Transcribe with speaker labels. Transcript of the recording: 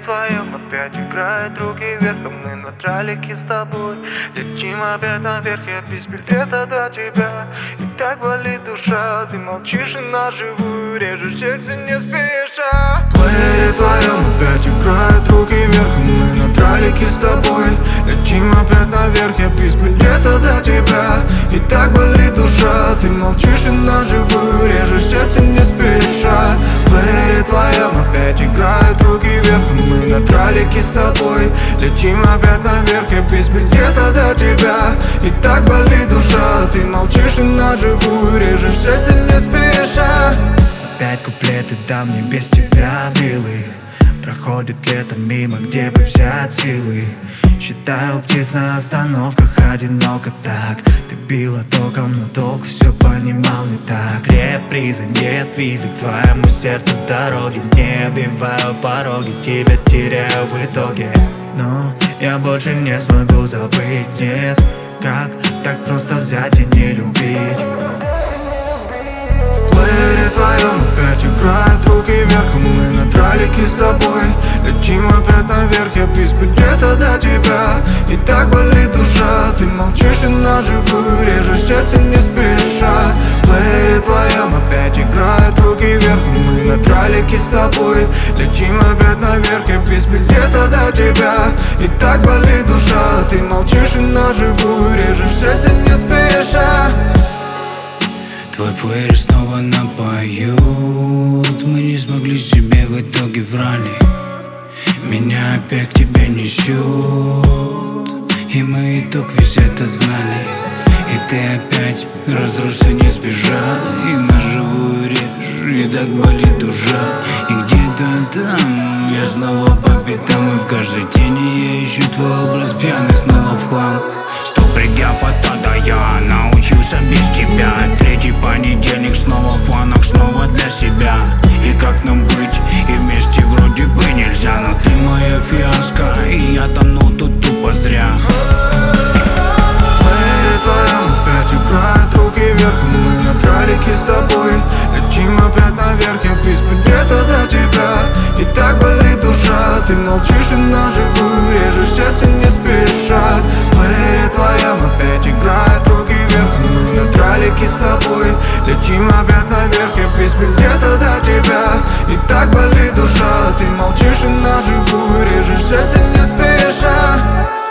Speaker 1: твоем опять играют руки вверх, а мы на тралике с тобой летим опять наверх. Я без билета до тебя, и так болит душа. Ты молчишь и на живую режешь сердце не спеша. В плеере твоем опять играют руки вверх, а мы на тралике с тобой летим опять наверх. Я без билета до тебя, и так болит душа. Ты молчишь и на живую режешь сердце не спеша. В плеере твоем опять играют руки вверх, а мы на тралике с тобой летим опять наверх. Я без билета до тебя, и так болит душа. Ты молчишь и на живую режешь сердце не спеша.
Speaker 2: Опять куплеты дам мне без тебя вилы. Проходит лето мимо, где бы взять силы. Считаю птиц на остановках, одиноко так. Ты била током, но толк все понимал не так. Реприза, нет визы к твоему сердцу дороги. Не обиваю пороги, тебя теряю в итоге. Но я больше не смогу забыть, нет. Как так просто взять и не любить?
Speaker 1: В плеере твоем опять играют руки вверх, а мы на тралике с тобой летим опять наверх. Я без билета до тебя, и так болит душа. Ты молчишь и на живую режешь сердце не спеша. В плеере твоем опять играют руки вверх, а мы на тралике с тобой летим опять наверх. Я без билета до тебя, и так болит душа. Ты молчишь и на живую режешь сердце не спеша.
Speaker 3: Твой плеер снова напоют. Мы не смогли себе в итоге врали. Меня опять к тебе несет, и мы итог весь этот знали. И ты опять разросся, не сбежал, и на живую режь, и так болит душа. И где-то там я снова по пятам, и в каждой тени я ищу твой образ пьяный снова в хлам. 100 предъяв от тогда я научился без тебя. Третий понедельник снова в планах, снова для себя. И как нам быть, и вместе вроде бы нельзя. Но ты моя фиаско, и я тону тут тупо зря.
Speaker 1: В плеере твоем опять играют руки вверх, а мы на тралике с тобой летим опять наверх. Я без билета до тебя, и так болит душа. Ты молчишь и на живую режешь сердце не спеша. В плеере твоем опять играют руки вверх, а мы на тралике с тобой летим опять наверх. Я без билета до тебя, и так болит душа. Ты молчишь и на живую режешь сердце не спеша.